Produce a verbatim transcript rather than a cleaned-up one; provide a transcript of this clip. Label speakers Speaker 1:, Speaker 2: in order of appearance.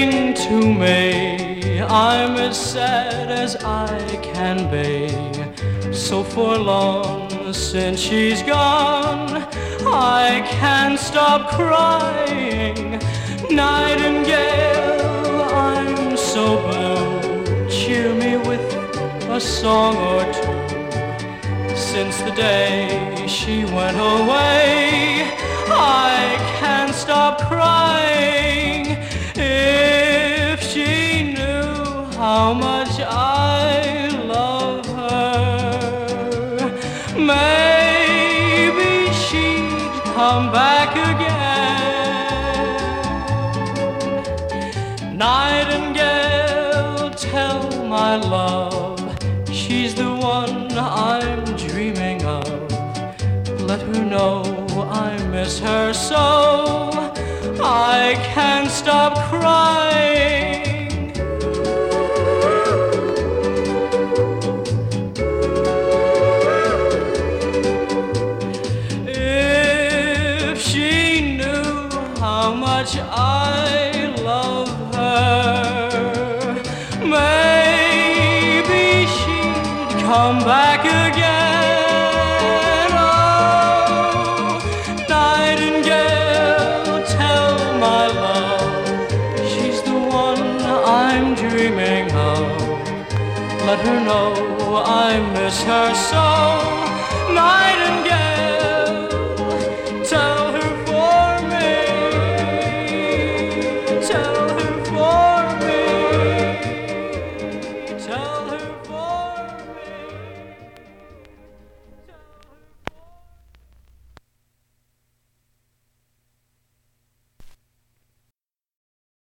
Speaker 1: sing to me. I'm as sad as I can be, so forlorn since she's gone. I can't stop crying. Nightingale, I'm so blue. Cheer me with a song or two. Since the day she went away, I can't stop crying. If she knew how much I love her, maybe she'd come back again. Nightingale, tell my love she's the one I'm dreaming of. Let her know I miss her so. I can't stop crying. If she knew how much I love her, maybe she'd come back again. Oh, Nightingale, tell my love she's the one I'm dreaming of. Let her know I miss her so. Night